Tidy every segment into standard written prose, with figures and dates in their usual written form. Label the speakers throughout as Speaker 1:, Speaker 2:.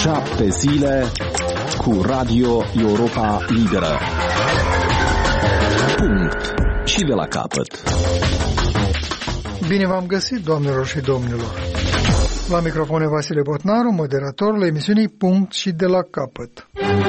Speaker 1: 7 zile cu Radio Europa Liberă. Punct. Și de la capăt.
Speaker 2: Bine v-am găsit, doamnelor și domnilor. La microfon Vasile Botnaru, moderatorul emisiunii Punct și de la capăt.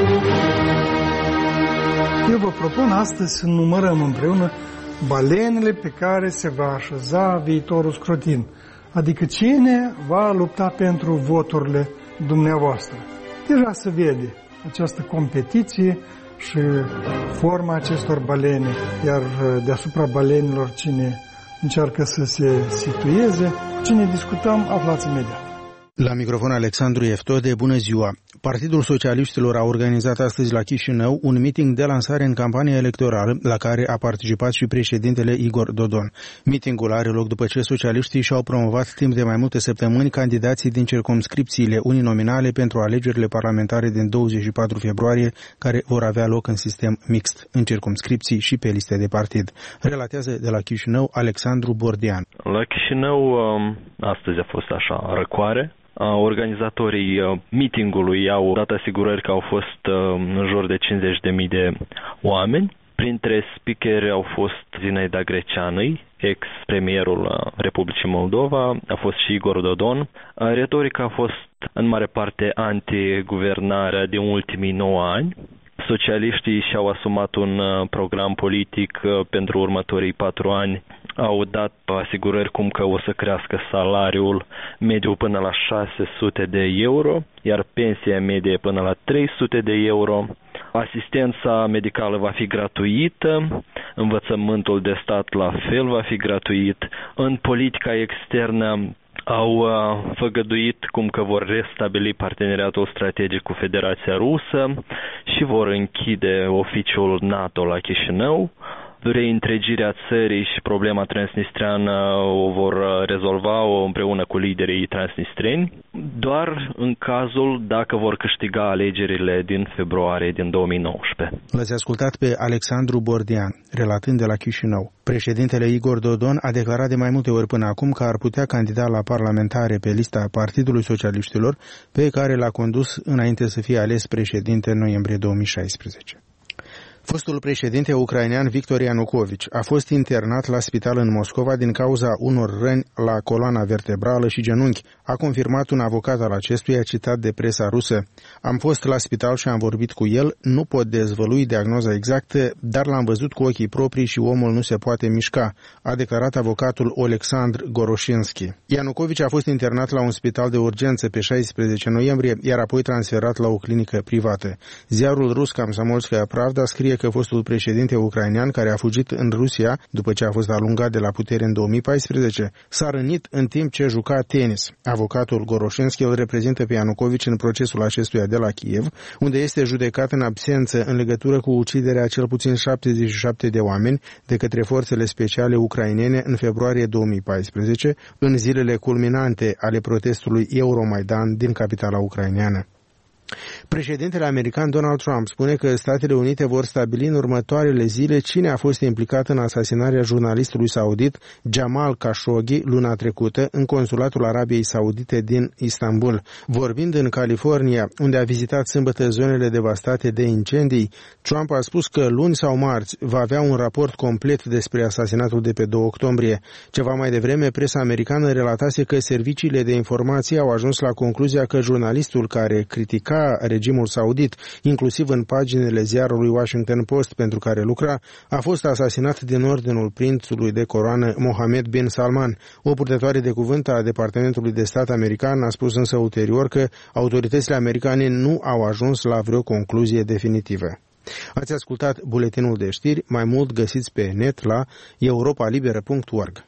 Speaker 2: Eu vă propun astăzi să numărăm împreună balenele pe care se va așeza viitorul scrutin, adică cine va lupta pentru voturile dumneavoastră. Deja se vede această competiție și forma acestor balene, iar deasupra balenelor cine încearcă să se situeze, cu cine discutăm, aflați imediat.
Speaker 3: La microfon Alexandru Eftode, bună ziua! Partidul Socialiștilor a organizat astăzi la Chișinău un meeting de lansare în campania electorală, la care a participat și președintele Igor Dodon. Meetingul are loc după ce socialiștii și-au promovat timp de mai multe săptămâni candidații din circumscripțiile uninominale pentru alegerile parlamentare din 24 februarie, care vor avea loc în sistem mixt, în circumscripții și pe liste de partid. Relatează de la Chișinău Alexandru Bordean.
Speaker 4: La Chișinău astăzi a fost așa răcoare. Organizatorii meetingului au dat asigurări că au fost în jur de 50.000 de oameni. Printre speakeri au fost Zinaida Greceanăi, ex-premierul Republicii Moldova, a fost și Igor Dodon. Retorica a fost în mare parte anti-guvernarea din ultimii 9 ani. Socialiștii și-au asumat un program politic pentru următorii 4 ani. Au dat asigurări cum că o să crească salariul mediu până la 600 de euro, iar pensia medie până la 300 de euro. Asistența medicală va fi gratuită, învățământul de stat la fel va fi gratuit. În politica externă au făgăduit cum că vor restabili parteneriatul strategic cu Federația Rusă și vor închide oficiul NATO la Chișinău. Reîntregirea țării și problema transnistreană o vor rezolva împreună cu liderii transnistreni, doar în cazul dacă vor câștiga alegerile din februarie din 2019.
Speaker 3: L-ați ascultat pe Alexandru Bordean, relatând de la Chișinău. Președintele Igor Dodon a declarat de mai multe ori până acum că ar putea candida la parlamentare pe lista Partidului Socialiștilor, pe care l-a condus înainte să fie ales președinte în noiembrie 2016. Fostul președinte ucrainean Victor Ianukovici a fost internat la spital în Moscova din cauza unor răni la coloana vertebrală și genunchi, a confirmat un avocat al acestuia citat de presa rusă. Am fost la spital și am vorbit cu el, nu pot dezvălui diagnoza exactă, dar l-am văzut cu ochii proprii și omul nu se poate mișca, a declarat avocatul Oleksandr Goroshinski. Ianukovici a fost internat la un spital de urgență pe 16 noiembrie, iar apoi transferat la o clinică privată. Ziarul rus Komsomolskaya Pravda scrie că fostul președinte ucrainean, care a fugit în Rusia după ce a fost alungat de la putere în 2014, s-a rănit în timp ce juca tenis. Avocatul Goroshinski îl reprezintă pe Ianukovici în procesul acestuia de la Kiev, unde este judecat în absență în legătură cu uciderea cel puțin 77 de oameni de către forțele speciale ucrainene în februarie 2014, în zilele culminante ale protestului Euromaidan din capitala ucraineană. Președintele american Donald Trump spune că Statele Unite vor stabili în următoarele zile cine a fost implicat în asasinarea jurnalistului saudit Jamal Khashoggi luna trecută în consulatul Arabiei Saudite din Istanbul. Vorbind în California, unde a vizitat sâmbătă zonele devastate de incendii, Trump a spus că luni sau marți va avea un raport complet despre asasinatul de pe 2 octombrie. Ceva mai devreme, presa americană relatase că serviciile de informație au ajuns la concluzia că jurnalistul care critica regimul saudit, inclusiv în paginile ziarului Washington Post pentru care lucra, a fost asasinat din ordinul prințului de coroană Mohammed bin Salman. O purtătoare de cuvânt a Departamentului de Stat american a spus însă ulterior că autoritățile americane nu au ajuns la vreo concluzie definitivă. Ați ascultat buletinul de știri, mai mult găsiți pe net la europalibera.org.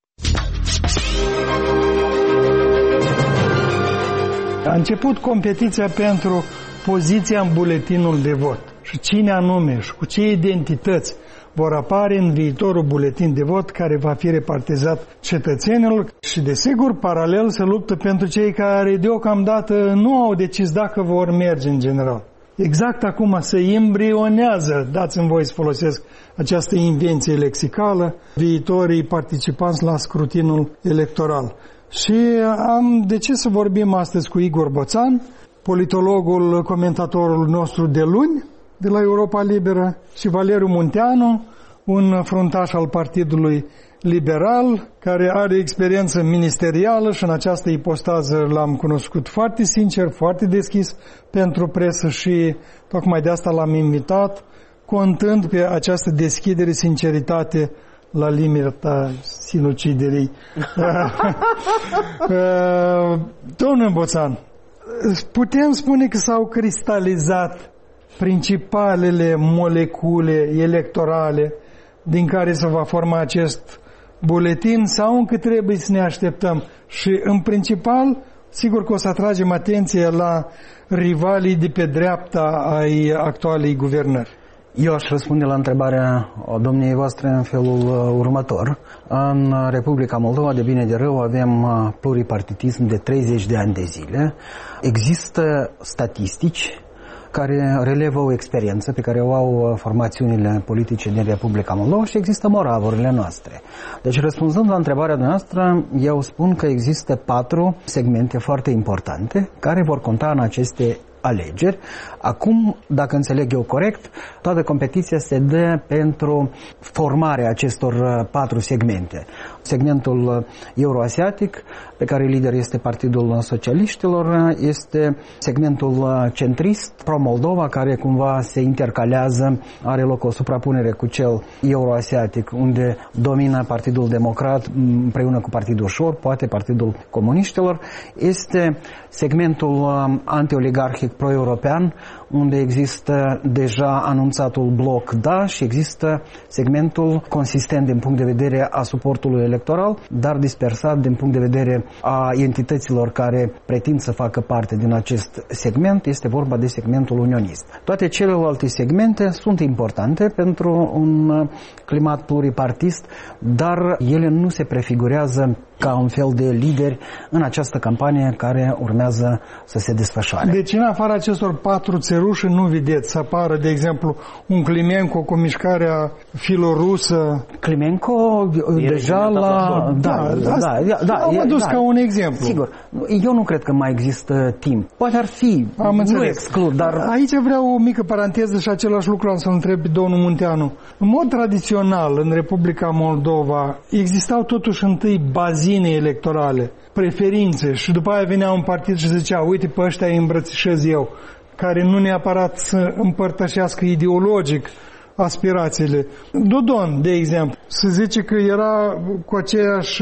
Speaker 2: A început competiția pentru poziția în buletinul de vot și cine anume și cu ce identități vor apare în viitorul buletin de vot care va fi repartizat cetățenilor și, desigur, paralel se luptă pentru cei care deocamdată nu au decis dacă vor merge în general. Exact acum se embrionează, dați-mi voie să folosesc această invenție lexicală, viitorii participanți la scrutinul electoral. Și am decis să vorbim astăzi cu Igor Boțan, politologul, comentatorul nostru de luni, de la Europa Liberă, și Valeriu Munteanu, un fruntaș al Partidului Liberal, care are experiență ministerială și în această ipostază l-am cunoscut foarte sincer, foarte deschis pentru presă și tocmai de asta l-am invitat, contând pe această deschidere, sinceritate la limita sinuciderii. Domnul Boțan, putem spune că s-au cristalizat principalele molecule electorale din care se va forma acest buletin sau încă trebuie să ne așteptăm? Și în principal, sigur că o să atragem atenție la rivalii de pe dreapta ai actualei guvernări.
Speaker 5: Eu aș răspunde la întrebarea domniei voastre în felul următor. În Republica Moldova, de bine de rău, avem pluripartitism de 30 de ani de zile. Există statistici care relevă o experiență pe care o au formațiunile politice din Republica Moldova și există moravurile noastre. Deci, răspunzând la întrebarea noastră, eu spun că există 4 segmente foarte importante care vor conta în aceste alegeri. Acum, dacă înțeleg eu corect, toată competiția se dă pentru formarea acestor 4 segmente. Segmentul euroasiatic, pe care lider este Partidul Socialiștilor, este segmentul centrist, pro-Moldova, care cumva se intercalează, are loc o suprapunere cu cel euroasiatic, unde domină Partidul Democrat împreună cu Partidul Șor, poate Partidul Comuniștilor. Este segmentul anti-oligarhic pro-european, unde există deja anunțatul bloc da și există segmentul consistent din punct de vedere a suportului electoral, dar dispersat din punct de vedere a entităților care pretind să facă parte din acest segment. Este vorba de segmentul unionist. Toate celelalte segmente sunt importante pentru un climat pluripartist, dar ele nu se prefigurează ca un fel de lideri în această campanie care urmează să se desfășoare.
Speaker 2: Deci, în afara acestor 4 țăruși, nu vedeți să apară, de exemplu, un Climenco cu mișcarea filorusă?
Speaker 5: Climenco deja la...
Speaker 2: Am adus ca un exemplu.
Speaker 5: Sigur. Eu nu cred că mai există timp. Poate ar fi, nu exclud, dar...
Speaker 2: Aici vreau o mică paranteză și același lucru am să-l întreb pe domnul Munteanu. În mod tradițional, în Republica Moldova, existau totuși întâi bazine electorale, preferințe, și după aia venea un partid și zicea, uite, pe ăștia îi îmbrățișez eu, care nu neapărat să împărtășească ideologic aspirațiile. Dodon, de exemplu, se zice că era cu aceeași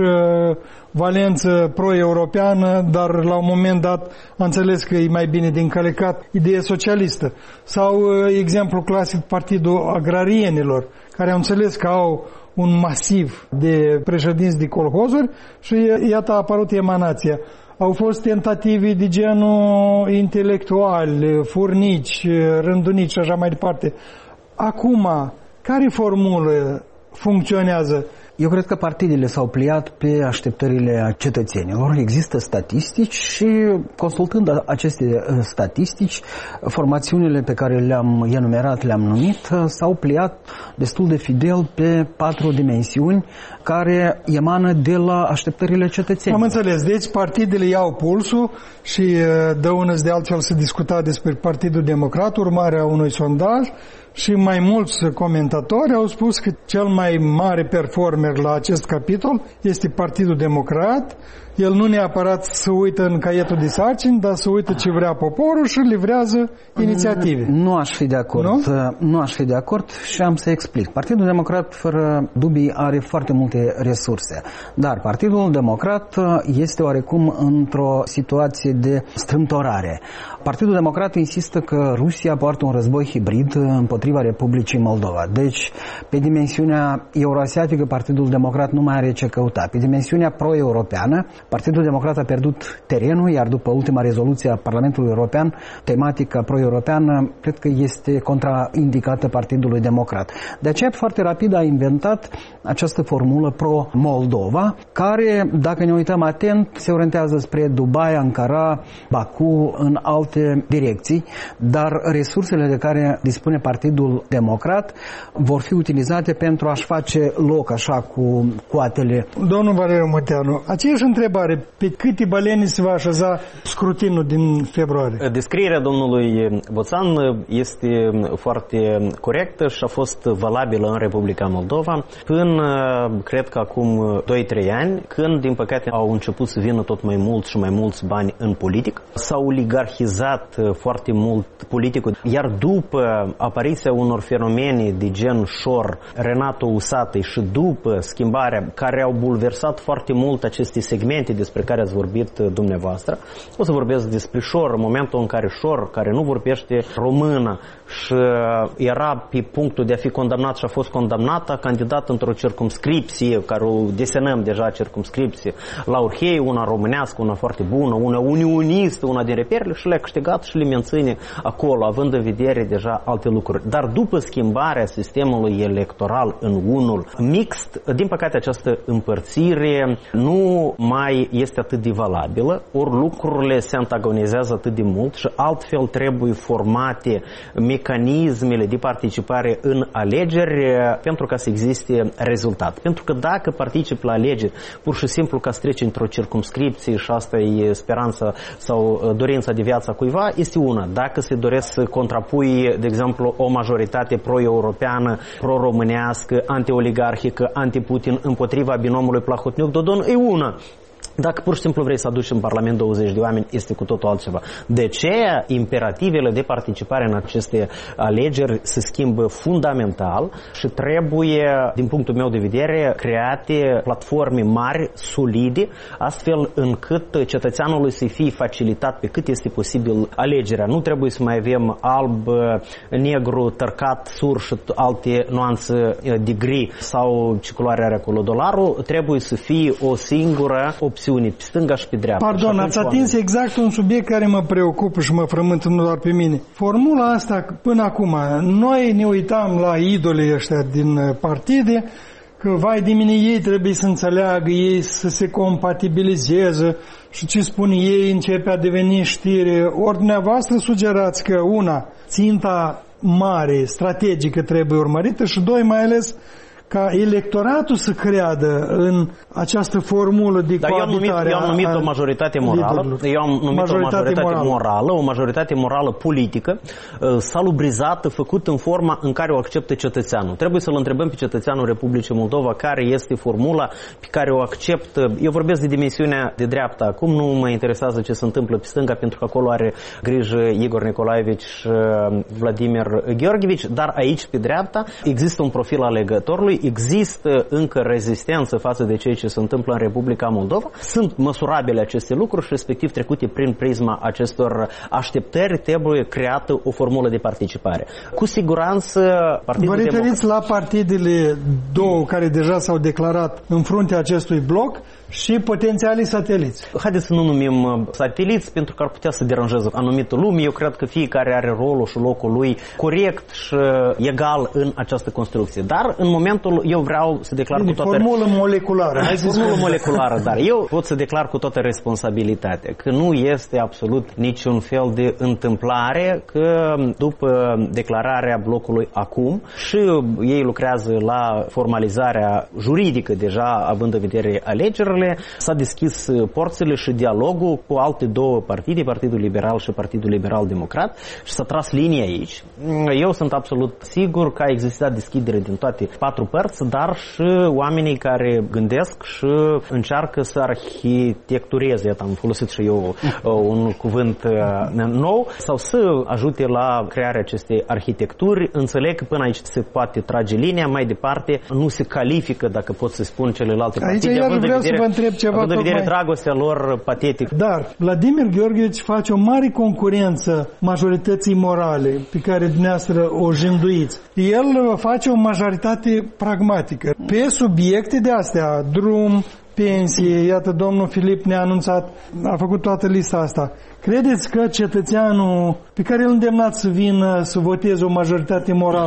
Speaker 2: valență pro-europeană, dar la un moment dat a înțeles că e mai bine de încălecat idee socialistă. Sau exemplu clasic, Partidul Agrarienilor, care au înțeles că au un masiv de președinți de colhozuri și iată a apărut emanația. Au fost tentative de genul intelectuali, furnici, rândunici și așa mai departe. Acum, care formulă funcționează?
Speaker 5: Eu cred că partidele s-au pliat pe așteptările cetățenilor. Există statistici și, consultând aceste statistici, formațiunile pe care le-am enumerat, le-am numit, s-au pliat destul de fidel pe 4 dimensiuni care emană de la așteptările cetățenilor.
Speaker 2: Am înțeles. Deci partidele iau pulsul și dăunăți de altfel se discuta despre Partidul Democrat, urmarea unui sondaj, și mai mulți comentatori au spus că cel mai mare performer la acest capitol este Partidul Democrat. El nu neapărat se uită în caietul de sarcini, dar se uită ce vrea poporul și livrează inițiative.
Speaker 5: Nu aș fi de acord. Nu aș fi de acord și am să explic. Partidul Democrat, fără dubii, are foarte multe resurse. Dar Partidul Democrat este oarecum într-o situație de strâmtorare. Partidul Democrat insistă că Rusia poartă un război hibrid împotriva Republicii Moldova. Deci, pe dimensiunea euroasiatică, Partidul Democrat nu mai are ce căuta. Pe dimensiunea pro-europeană, Partidul Democrat a pierdut terenul, iar după ultima rezoluție a Parlamentului European, tematica pro-europeană cred că este contraindicată Partidului Democrat. De aceea, foarte rapid a inventat această formulă pro-Moldova, care, dacă ne uităm atent, se orientează spre Dubai, Ankara, Baku, în alte direcții, dar resursele de care dispune Partidul Partidul Democrat vor fi utilizate pentru a-și face loc așa cu coatele.
Speaker 2: Domnul Valeriu Munteanu, aceeași întrebare, pe câte balene se va așeza scrutinul din februarie?
Speaker 6: Descrierea domnului Boțan este foarte corectă și a fost valabilă în Republica Moldova până, cred că acum 2-3 ani, când, din păcate, au început să vină tot mai mulți și mai mulți bani în politic. S-a oligarhizat foarte mult politicul, iar după apariția unor fenomene de gen Șor, Renato Usatăi și după schimbarea care au bulversat foarte mult aceste segmente despre care ați vorbit dumneavoastră, o să vorbesc despre Șor, în momentul în care Șor, care nu vorbește română și era pe punctul de a fi condamnat și a fost condamnat, a candidat într-o circumscripție, care o desenăm deja circumscripție, la Urhei, una românească, una foarte bună, una unionistă, una din reperele, și le-a câștigat și le menține acolo, având în vedere deja alte lucruri. Dar după schimbarea sistemului electoral în unul mixt, din păcate această împărțire nu mai este atât de valabilă, ori lucrurile se antagonizează atât de mult și altfel trebuie formate mecanismele de participare în alegeri pentru ca să existe rezultat. Pentru că dacă participi la alegeri pur și simplu ca să treci într-o circumscripție și asta e speranța sau dorința de viață a cuiva, este una. Dacă se doresc să contrapui, de exemplu, o majoritate pro-europeană, pro-românească, anti-oligarhică, anti-Putin împotriva binomului Plahotniuc-Dodon, e una. Dacă pur și simplu vrei să aduci în Parlament 20 de oameni, este cu totul altceva. De ce imperativele de participare în aceste alegeri se schimbă fundamental și trebuie, din punctul meu de vedere, create platforme mari, solide, astfel încât cetățeanului să fie facilitat pe cât este posibil alegerea. Nu trebuie să mai avem alb, negru, tărcat, sur și alte nuanțe de gri sau ce culoare are acolo dolarul. Trebuie să fie o singură opțiune, pe stânga și pe dreapta.
Speaker 2: Pardon, ați atins exact un subiect care mă preocupă și mă frământă nu doar pe mine. Formula asta, până acum, noi ne uitam la idolii ăștia din partide, că vai de mine, ei trebuie să înțeleagă, ei să se compatibilizeze și ce spun ei începe a deveni știre. Ori dumneavoastră sugerați că una, ținta mare, strategică trebuie urmărită și doi, mai ales ca electoratul să creadă în această formulă de coabitare.
Speaker 6: Eu am numit o majoritate morală, o majoritate morală politică, salubrizată, făcută în forma în care o acceptă cetățeanul. Trebuie să-l întrebăm pe cetățeanul Republicii Moldova care este formula pe care o acceptă. Eu vorbesc de dimensiunea de dreapta acum, nu mă interesează ce se întâmplă pe stânga, pentru că acolo are grijă Igor Nicolaevici și Vladimir Gheorghevici, dar aici pe dreapta există un profil alegătorului, există încă rezistență față de ceea ce se întâmplă în Republica Moldova. Sunt măsurabile aceste lucruri și respectiv trecute prin prisma acestor așteptări, trebuie creată o formulă de participare. Cu siguranță Partidul
Speaker 2: Vă referiți la partidele două care deja s-au declarat în fruntea acestui bloc și potențialii sateliți.
Speaker 6: Haideți să nu numim sateliți, pentru că ar putea să deranjeze anumită lume. Eu cred că fiecare are rolul și locul lui corect și egal în această construcție. Dar în momentul eu vreau să declar cu toată...
Speaker 2: Formulă moleculară.
Speaker 6: Formulă moleculară, dar eu pot să declar cu toată responsabilitatea că nu este absolut niciun fel de întâmplare că după declararea blocului acum și ei lucrează la formalizarea juridică deja, având în vedere alegerile, s-a deschis porțile și dialogul cu alte două partide, Partidul Liberal și Partidul Liberal Democrat, și s-a tras linia aici. Eu sunt absolut sigur că a existat deschidere din toate patru părți, dar și oamenii care gândesc și încearcă să arhitectureze, am folosit și eu un cuvânt nou, sau să ajute la crearea acestei arhitecturi. Înțeleg că până aici se poate trage linia, mai departe nu se califică, dacă pot să spun, celelalte partide.
Speaker 2: Aici iar vreau să vă întreb ceva.
Speaker 6: Având în vedere dragostea lor patetică.
Speaker 2: Dar Vladimir Gheorghevici face o mare concurență majorității morale pe care dumneavoastră o jânduiți. El face o majoritate pragmatică. Pe subiecte de astea, drum, pensie, iată, domnul Filip ne-a anunțat, a făcut toată lista asta. Credeți că cetățeanul pe care îl îndemnați să vină să voteze o majoritate morală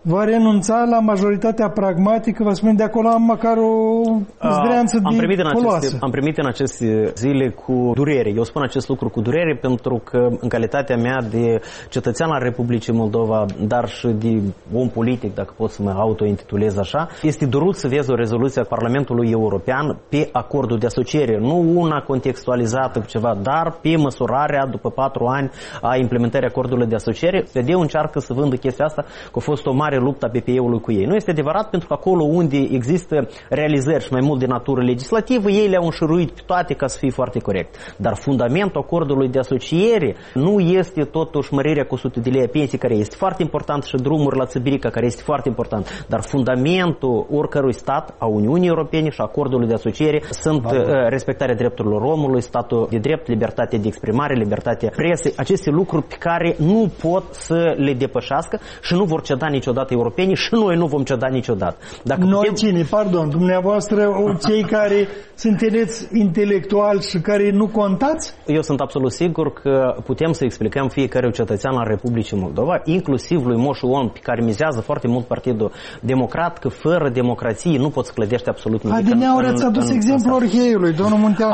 Speaker 2: va renunța la majoritatea pragmatică, vă spun, de acolo am măcar o zdreanță de foloasă.
Speaker 6: Am primit în aceste zile cu durere. Eu spun acest lucru cu durere pentru că în calitatea mea de cetățean al Republicii Moldova, dar și de om politic, dacă pot să mă autointitulez așa, este durut să vezi o rezoluție a Parlamentului European pe acordul de asociere, nu una contextualizată cu ceva, dar pe măsurarea după 4 ani a implementării acordului de asociere. PD-ul încearcă să vândă chestia asta, că a fost o mare luptă a PPE-ului cu ei. Nu este adevărat, pentru că acolo unde există realizări și mai mult de natură legislativă, ei le-au înșiruit pe toate ca să fie foarte corect. Dar fundamentul acordului de asociere nu este totuși mărirea cu 100 de lei a pensii, care este foarte important, și drumuri la Țăbirica, care este foarte important. Dar fundamentul oricărui stat, a Uniunii Europene și a acordului de asociere sunt respectarea drepturilor omului, statul de drept, libertatea de exprimare, libertatea presei, aceste lucruri pe care nu pot să le depășească și nu vor ceda niciodată europenii și noi nu vom ceda niciodată. Dacă
Speaker 2: noi cine? Pardon, dumneavoastră, cei care sunteți intelectuali și care nu contați?
Speaker 6: Eu sunt absolut sigur că putem să explicăm fiecare cetățean al Republicii Moldova, inclusiv lui Moșu On, pe care mizează foarte mult Partidul Democrat, că fără democrație nu poți clădește absolut nimic.
Speaker 2: Adineauri ați adus exemplul Orheiului, domnul Munteanu.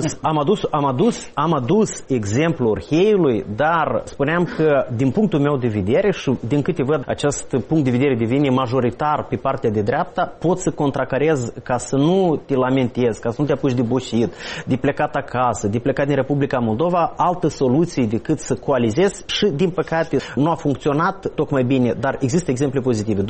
Speaker 6: Am adus exemplul Orheiului, dar spuneam că din punctul meu de vedere și din câte văd acest punct de vedere devine majoritar pe partea de dreapta, pot să contracarez ca să nu te lamentezi, ca să nu te apuci de bușit, de plecat acasă, de plecat din Republica Moldova, altă soluție decât să coalizezi și din păcate nu a funcționat tocmai bine, dar există exemple pozitive.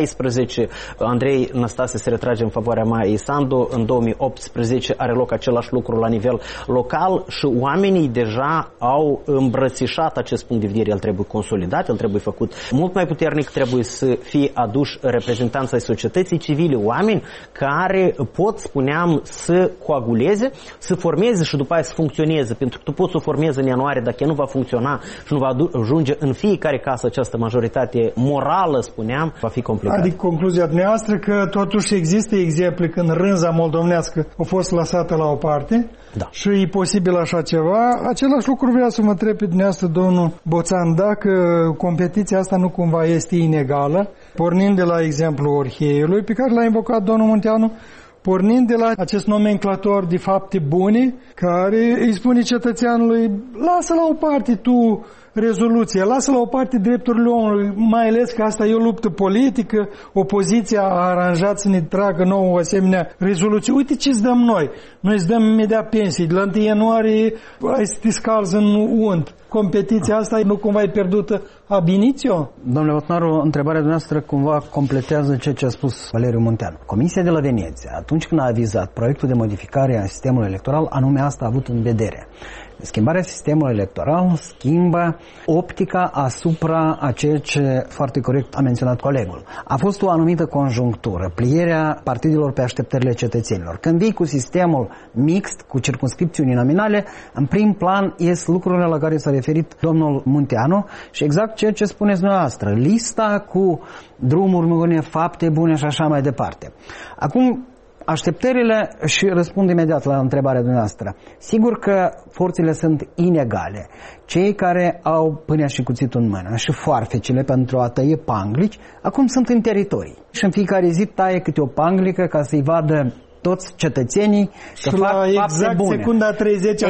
Speaker 6: 2016 Andrei Năstase se retrage în favoarea Maiei Sandu, în 2018 are loc același lucru la nivel local și oamenii deja au îmbrățișat acest punct de vedere. El trebuie consolidat, el trebuie făcut mult mai puternic, trebuie să fie aduși reprezentanți ai societății civile, oameni care pot, spuneam, să coaguleze, să formeze și după aia să funcționeze, pentru că tu poți să o formezi în ianuarie, dacă nu va funcționa și nu va ajunge în fiecare casă această majoritate morală, spuneam, va fi complicat.
Speaker 2: Adică concluzia dumneavoastră că totuși există exemple când rânza moldovenească a fost lăsată la o parte,
Speaker 6: da,
Speaker 2: și e posibil așa ceva. Același lucru vreau să mă întreb pe dumneavoastră, domnul Boțan, dacă competiția asta nu cumva este inegală, pornind de la exemplul Orheiului, pe care l-a invocat domnul Munteanu, pornind de la acest nomenclator de fapte bune, care îi spune cetățeanului, lasă la o parte tu rezoluția, lasă la o parte drepturile omului, mai ales că asta e o luptă politică, opoziția a aranjat să ne tragă nouă o asemenea rezoluție. Uite ce îți dăm noi. Noi îți dăm imediat pensii. De la 1 ianuarie ai să te scalzi în unt. Competiția asta nu cumva e pierdută ab initio?
Speaker 5: Domnule Botnaru, întrebarea dumneavoastră cumva completează ceea ce a spus Valeriu Munteanu. Comisia de la Veneția, atunci când a avizat proiectul de modificare a sistemului electoral, anume asta a avut în vedere. Schimbarea sistemului electoral schimbă optica asupra a ceea ce foarte corect a menționat colegul. A fost o anumită conjunctură, plierea partidelor pe așteptările cetățenilor. Când vii cu sistemul mixt, cu circumscripțiuni nominale, în prim plan ies lucrurile la care s-a referit domnul Munteanu și exact ceea ce spuneți dumneavoastră. Lista cu drumuri bune, fapte bune și așa mai departe. Acum, așteptările, și răspund imediat la întrebarea dumneavoastră. Sigur că forțele sunt inegale. Cei care au pâinea și cuțitul în mână și foarfecile pentru a tăie panglici, acum sunt în teritorii. Și în fiecare zi taie câte o panglică ca să-i vadă toți cetățenii că fac fapte bune.
Speaker 2: Secunda 30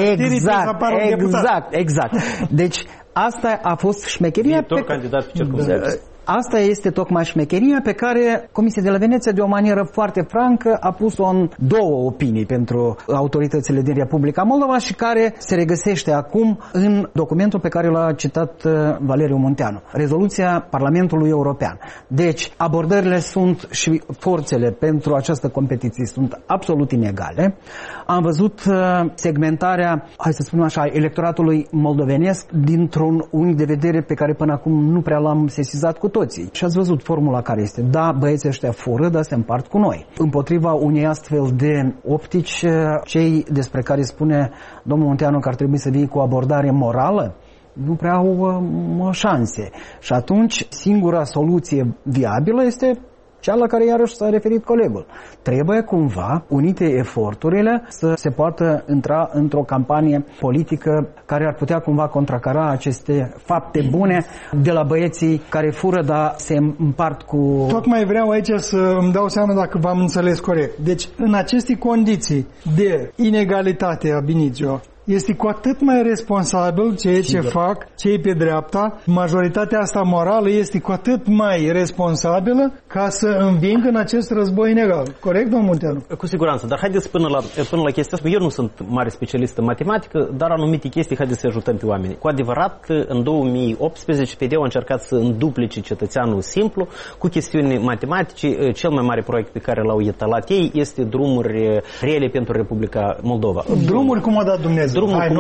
Speaker 5: exact. Deci asta a fost șmecheria
Speaker 6: candidat pe circumscripție.
Speaker 5: Asta este tocmai șmecheria pe care Comisia de la Veneția, de o manieră foarte francă, a pus-o în două opinii pentru autoritățile din Republica Moldova și care se regăsește acum în documentul pe care l-a citat Valeriu Munteanu, rezoluția Parlamentului European. Deci, abordările sunt și forțele pentru această competiție sunt absolut inegale. Am văzut segmentarea, hai să spunem așa, electoratului moldovenesc dintr-un unghi de vedere pe care până acum nu prea l-am sesizat cu toții. Și ați văzut formula care este. Da, băieții ăștia fură, dar se împart cu noi. Împotriva unei astfel de optici, cei despre care spune domnul Munteanu că ar trebui să vie cu o abordare morală, nu prea au șanse. Și atunci, singura soluție viabilă este cea la care iarăși s-a referit colegul. Trebuie cumva unite eforturile să se poată intra într-o campanie politică care ar putea cumva contracara aceste fapte bune de la băieții care fură, dar se împart cu...
Speaker 2: Tocmai vreau aici să îmi dau seama dacă v-am înțeles corect. Deci, în aceste condiții de inegalitate ab initio, este cu atât mai responsabil ceea ce fac cei pe dreapta. Majoritatea asta morală este cu atât mai responsabilă ca să învingă în acest război inegal. Corect, domnul Munteanu?
Speaker 6: Cu siguranță, dar haideți până la chestia asta. Eu nu sunt mare specialist în matematică, dar anumite chestii haideți să ajutăm pe oameni. Cu adevărat, în 2018 PD-ul a încercat să înduplice cetățeanul simplu cu chestiuni matematice. Cel mai mare proiect pe care l-au etalat ei este drumuri reale pentru Republica Moldova.
Speaker 2: Drumuri cum a dat Dumnezeu.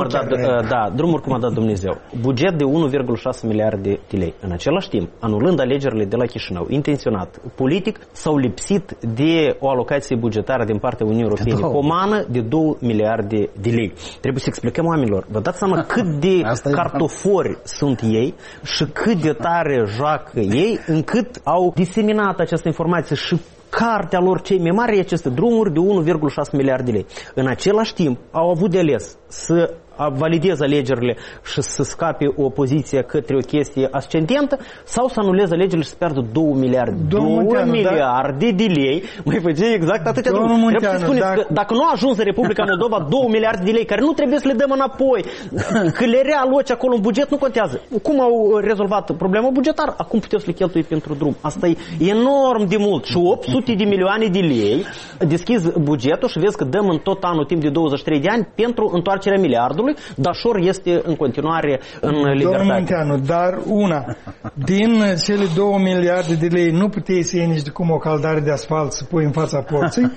Speaker 6: Drumuri cum a dat Dumnezeu. Buget de 1,6 miliarde de lei. În același timp, anulând alegerile de la Chișinău, intenționat, politic, s-au lipsit de o alocație bugetară din partea Uniunii Europene pomană de 2 miliarde de lei. Trebuie să explicăm oamenilor. Vă dați seama cât de cartofori sunt ei și cât de tare joacă ei, încât au diseminat această informație și cartea lor cei mai mari aceste drumuri de 1,6 miliarde de lei. În același timp au avut de ales să valideze alegerile și să scape o poziție către o chestie ascendentă sau să anuleze alegerile și să pierdă 2 miliarde. 2 miliarde de lei mai face exact atâtea drumuri. Trebuie să spuneți că dacă nu a ajuns în Republica Moldova 2 miliarde de lei care nu trebuie să le dăm înapoi, că le realoci acolo în buget, nu contează. Cum au rezolvat problema bugetară? Acum puteți să le cheltui pentru drum. Asta e enorm de mult. Și 800 de milioane de lei deschizi bugetul și vezi că dăm în tot anul timp de 23 de ani pentru întoarcerea miliardului. Dașor este în continuare în libertate.
Speaker 2: Domnul Munteanu, dar din cele 2 miliarde de lei nu puteai să iei nici de cum o caldare de asfalt să pui în fața porții.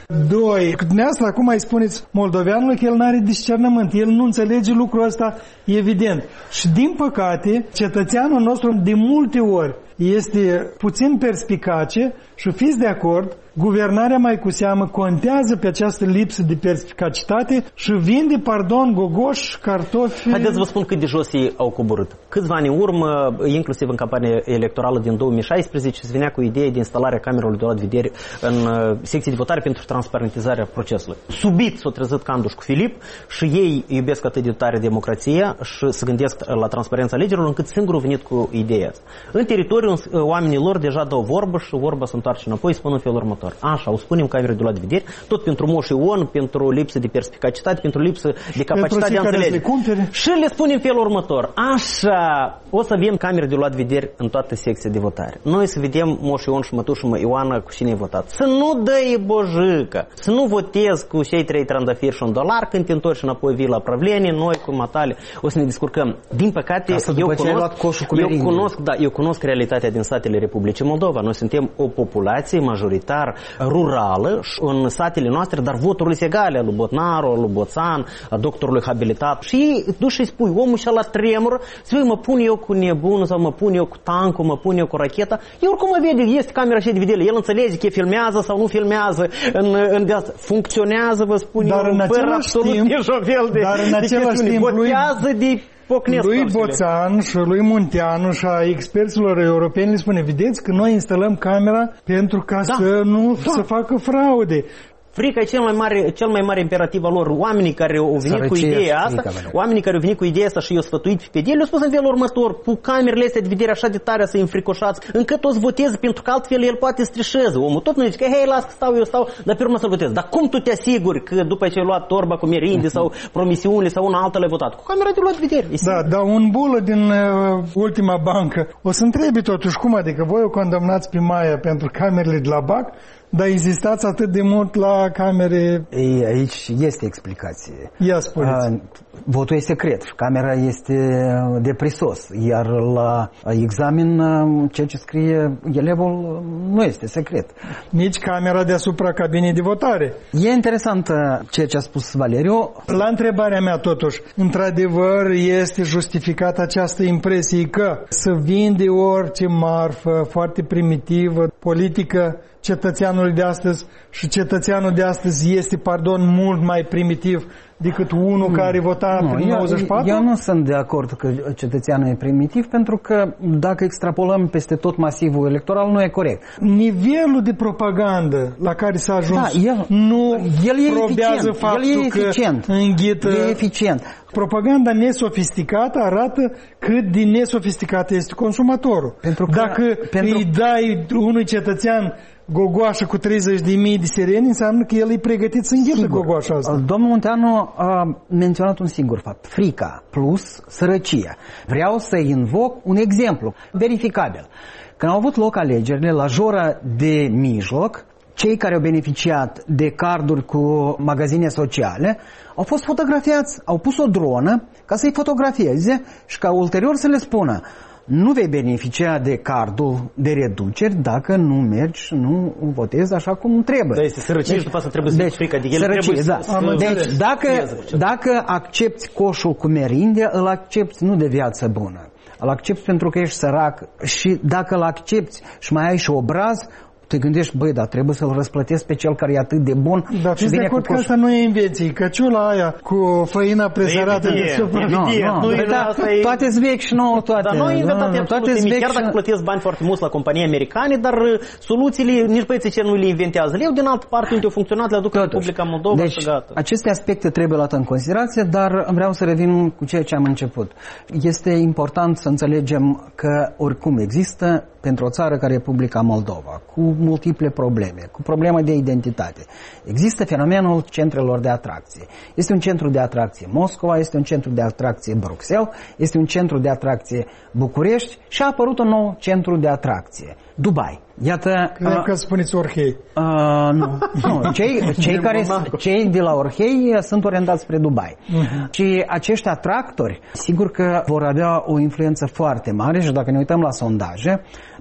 Speaker 2: 2. Dumneavoastră acum mai spuneți moldoveanului că el n-are discernământ, el nu înțelege lucrul ăsta, evident. Și din păcate, cetățeanul nostru de multe ori este puțin perspicace și fiți de acord, guvernarea mai cu seamă contează pe această lipsă de perspicacitate și vinde, gogoș, cartofi...
Speaker 6: Haideți să vă spun cât de jos ei au coborât. Câțiva ani în urmă, inclusiv în campania electorală din 2016, se venea cu ideea de instalarea camerelor de luat vedere în secții de votare pentru transparentizarea procesului. Subit s-a trezit Canduș cu Filip și ei iubesc atât de tare democrația și se gândesc la transparența alegerilor încât singur au venit cu ideea asta. În teritoriu oamenii lor deja dau vorbă și vorba se întoarce înapoi, spun în felul următor. Așa, o spunem camere de luat vedere, tot pentru Moș Ion, pentru lipsă de perspicacitate, pentru lipsă de capacitate de a înțelege. Și le spunem în felul următor. Așa, o să avem camere de luat vedere în toată secția de votare. Noi să vedem Moș Ion și mătușul Ioana cu cine e votat. Să nu dai bojâcă, să nu votezi cu cei 3 trandafiri și $1, când te întorci înapoi vii la pravlenie, noi cu matale o să ne descurcăm. Din păcate, eu cunosc realitatea din satele Republicii Moldova. Noi suntem o populație majoritar rurală în satele noastre, dar voturile sunt egale, lui Botnaru, lui Boțan, a doctorului habilitat. Și duci și spui, omul și-a la tremur, spui, mă pun eu cu nebunul sau mă pun eu cu tancul, mă pun eu cu racheta. Eu oricum mă vede, este camera și de vedere. El înțelege că filmează sau nu filmează. Funcționează, vă spun
Speaker 2: dar
Speaker 6: eu, fără absolut niciun fel de chestiune. Votează de
Speaker 2: lui Boțan și lui Munteanu și a experților europeni le spune, vedeți că noi instalăm camera pentru ca să nu să facă fraude.
Speaker 6: Frica e cel mai mare imperativ al lor. Oamenii care au venit cu ideea asta, și i-au sfătuit pe PD, le-au spus în felul următor, cu camerele astea de vedere așa de tare să-i înfricoșați, încât o să voteze, pentru că altfel el poate strișeze. Omul tot nu zice că, hei, las că eu stau, dar pe urmă să votez. Dar cum tu te asiguri că după ce ai luat torba cu merinde sau promisiunile sau una altă le-ai votat? Cu camera de luat vedere.
Speaker 2: Da, un bulă din ultima bancă o să întrebi totuși cum, adică voi o condamnați pe Maia pentru camerele de la BAC, dar insistați atât de mult la camere...
Speaker 5: Ei, aici este explicație.
Speaker 2: Ia spuneți.
Speaker 5: Votul e secret și camera este de prisos, iar la examen ceea ce scrie elevul nu este secret.
Speaker 2: Nici camera deasupra cabinei de votare.
Speaker 5: E interesant ceea ce a spus Valeriu.
Speaker 2: La întrebarea mea totuși, într-adevăr este justificată această impresie că să vinde orice marfă foarte primitivă, politică, cetățeanului de astăzi și cetățeanul de astăzi este, mult mai primitiv decât unul care vota prin 94?
Speaker 5: Eu nu sunt de acord că cetățeanul e primitiv, pentru că dacă extrapolăm peste tot masivul electoral, nu e corect.
Speaker 2: Nivelul de propagandă la care s-a ajuns
Speaker 5: el
Speaker 2: probează faptul că înghită...
Speaker 5: E eficient.
Speaker 2: Propaganda nesofisticată arată cât de nesofisticat este consumatorul. Dacă îi dai unui cetățean gogoașă cu 30.000 de sireni, înseamnă că el e pregătit să înghită gogoașa asta.
Speaker 5: Domnul Munteanu a menționat un singur fapt: frica plus sărăcia. Vreau să invoc un exemplu verificabil. Când au avut loc alegerile la jora de mijloc, cei care au beneficiat de carduri cu magazine sociale au fost fotografiați, au pus o dronă ca să-i fotografieze și ca ulterior să le spună: nu vei beneficia de cardul de reduceri dacă nu mergi și nu votezi așa cum trebuie.
Speaker 6: Da, este sărăcie și după asta trebuie să fie frică de el. Sărăcie,
Speaker 5: da. Deci dacă accepti coșul cu merinde, îl accepti nu de viață bună. Îl accepti pentru că ești sărac, și dacă îl accepti și mai ai și obraz, te gândești, băi, dar trebuie să-l răsplătesc pe cel care e atât de bun.
Speaker 2: Dar fiți de acord că asta nu e invenție. Căciula aia cu făina prezerată de supă.
Speaker 5: Toate-s vechi și nouă toate.
Speaker 6: Dar nu e inventat absolut nimic. Chiar dacă plătesc bani foarte mulți la companii americane, dar soluțiile nici băieții ce nu le inventează. Le iau din altă parte unde au funcționat, le aduc în Republica Moldova și gata.
Speaker 5: Aceste aspecte trebuie luate în considerație, dar vreau să revin cu ceea ce am început. Este important să înțelegem că oricum există pentru o țară ca Republica Moldova, cu multiple probleme, cu probleme de identitate. Există fenomenul centrelor de atracție. Este un centru de atracție Moscova, este un centru de atracție Bruxelles, este un centru de atracție București și a apărut un nou centru de atracție, Dubai. Iată,
Speaker 2: cred că spuneți Orhei.
Speaker 5: Nu. Cei de la Orhei sunt orientați spre Dubai. Și acești atractori, sigur că vor avea o influență foarte mare și dacă ne uităm la sondaje,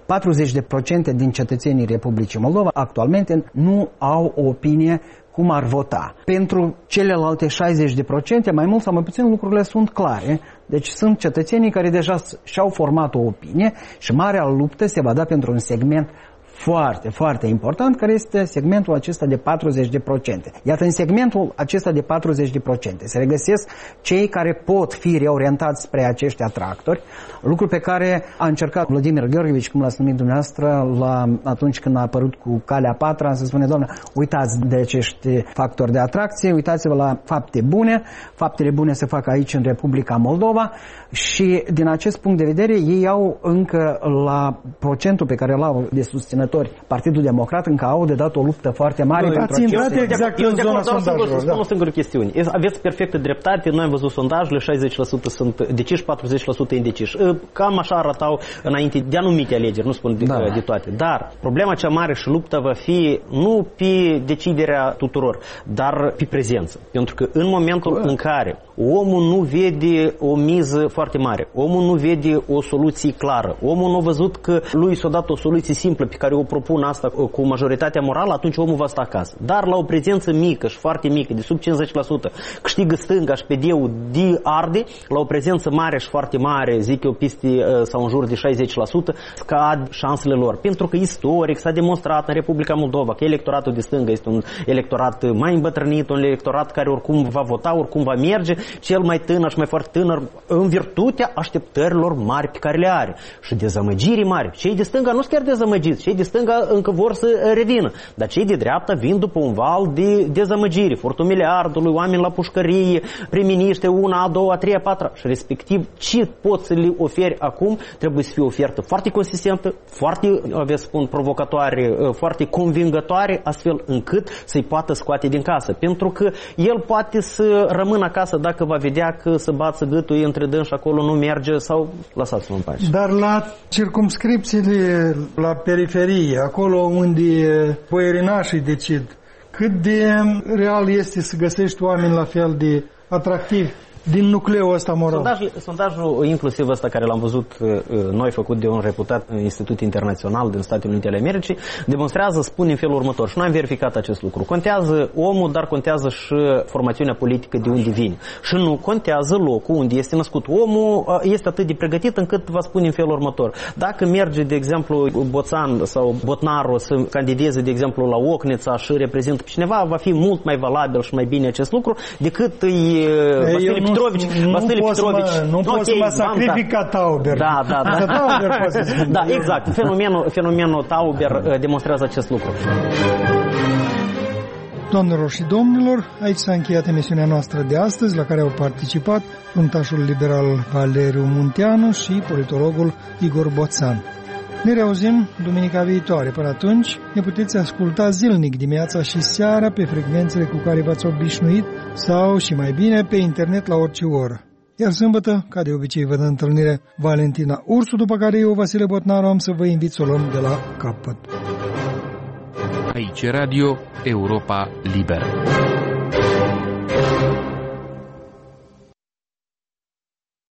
Speaker 5: 40% din cetățenii Republicii Moldova actualmente nu au o opinie cum ar vota. Pentru celelalte 60%, mai mult sau mai puțin, lucrurile sunt clare. Deci sunt cetățenii care deja și-au format o opinie și marea luptă se va da pentru un segment foarte, foarte important, care este segmentul acesta de 40%. Iată, în segmentul acesta de 40% se regăsesc cei care pot fi reorientați spre acești atractori, lucru pe care a încercat Vladimir Gheorghevici, cum l-ați numit dumneavoastră, atunci când a apărut cu Calea Patra, să spune: doamne, uitați de acești factori de atracție, uitați-vă la fapte bune, faptele bune se fac aici în Republica Moldova și din acest punct de vedere ei au încă la procentul pe care îl au de susținători Partidul Democrat, încă au de dat o luptă foarte mare.
Speaker 2: Ați intrat exact în zona sondajelor.
Speaker 6: Spun o singură chestiune. Aveți perfectă dreptate, noi am văzut sondajele, 60% sunt deciși, 40% indeciși. Cam așa arătau înainte de anumite alegeri, nu spun de toate. Dar problema cea mare și lupta va fi nu pe deciderea tuturor, dar pe prezență. Pentru că în momentul în care omul nu vede o miză foarte mare, omul nu vede o soluție clară, omul nu a văzut că lui s-a dat o soluție simplă pe care o propun asta cu majoritatea morală, atunci omul va sta acasă. Dar la o prezență mică și foarte mică, de sub 50%, câștigă stânga și PD-ul de arde, la o prezență mare și foarte mare, zic eu, peste sau în jur de 60%, scad șansele lor. Pentru că istoric s-a demonstrat în Republica Moldova că electoratul de stânga este un electorat mai îmbătrânit, un electorat care oricum va vota, oricum va merge, cel mai tânăr și mai foarte tânăr în virtutea așteptărilor mari pe care le are și dezamăgirii mari. Cei de stânga nu sunt chiar dezamăgiți, cei de stânga încă vor să revină, dar cei de dreapta vin după un val de dezamăgiri, furtul miliardului, oameni la pușcărie, prim-miniște, una, a doua, a treia, a patra și respectiv ce poți să le oferi acum trebuie să fie o ofertă foarte consistentă, foarte, spun, provocatoare, foarte convingătoare, astfel încât să-i poată scoate din casă, pentru că el poate să rămână acasă dacă va vedea că să bață gâtul între dâns și acolo nu merge sau lăsați-mă în pace.
Speaker 2: Dar la circumscripțiile, la periferie, acolo unde boierinașii decid, cât de real este să găsești oameni la fel de atractivi din nucleul ăsta moral.
Speaker 6: Sondajul inclusiv ăsta care l-am văzut noi făcut de un reputat institut internațional din Statele Unite ale Americii, demonstrează, spune în felul următor, și noi am verificat acest lucru. Contează omul, dar contează și formațiunea politică de unde vine. Și nu contează locul unde este născut. Omul este atât de pregătit încât vă spun în felul următor. Dacă merge, de exemplu, Boțan sau Botnaru să candideze, de exemplu, la Ocnița și reprezintă pe cineva, va fi mult mai valabil și mai bine acest lucru decât Vasile Petrovici.
Speaker 2: Nu pot să mă sacrific ca Tauber.
Speaker 6: Da, exact. Fenomenul Tauber demonstrează acest lucru.
Speaker 2: Doamnelor și domnilor, aici s-a încheiat emisiunea noastră de astăzi, la care au participat fruntașul liberal Valeriu Munteanu și politologul Igor Boțan. Ne reauzim duminica viitoare. Până atunci, ne puteți asculta zilnic dimineața și seara pe frecvențele cu care v-ați obișnuit sau, și mai bine, pe internet la orice oră. Iar sâmbătă, ca de obicei, vă dă întâlnire Valentina Ursu, după care eu, Vasile Botnaru, am să vă invit să o luăm de la capăt.
Speaker 1: Aici Radio Europa Liberă.